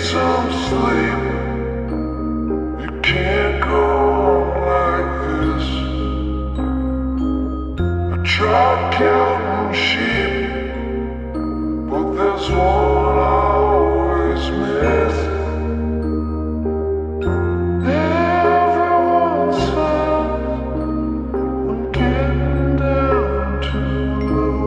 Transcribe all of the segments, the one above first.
some sleep. You can't go on like this. I tried counting sheep, but there's one I always miss. Everyone says I'm getting down too low.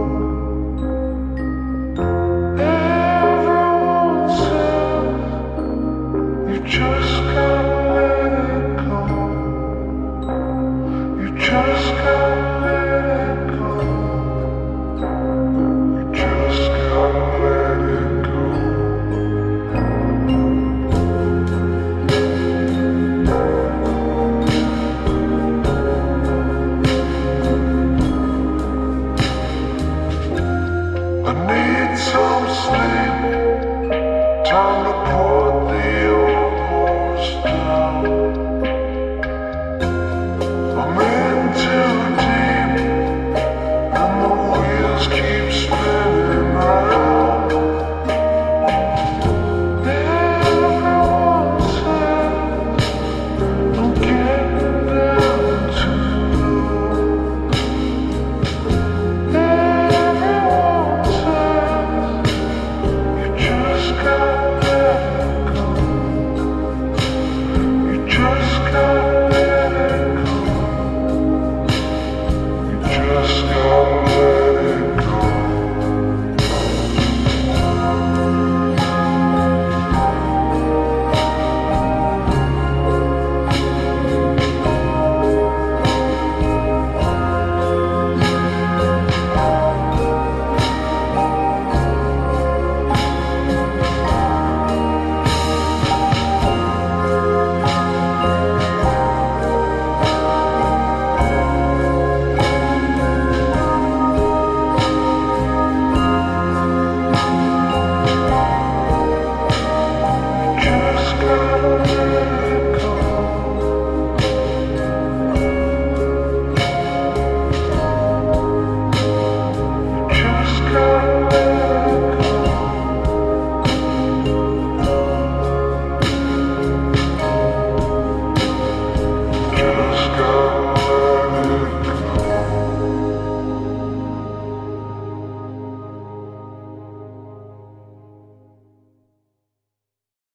Everyone says you just gotta let it go. You just gotta let it go. You just gotta let it go. I need some sleep. Time to pour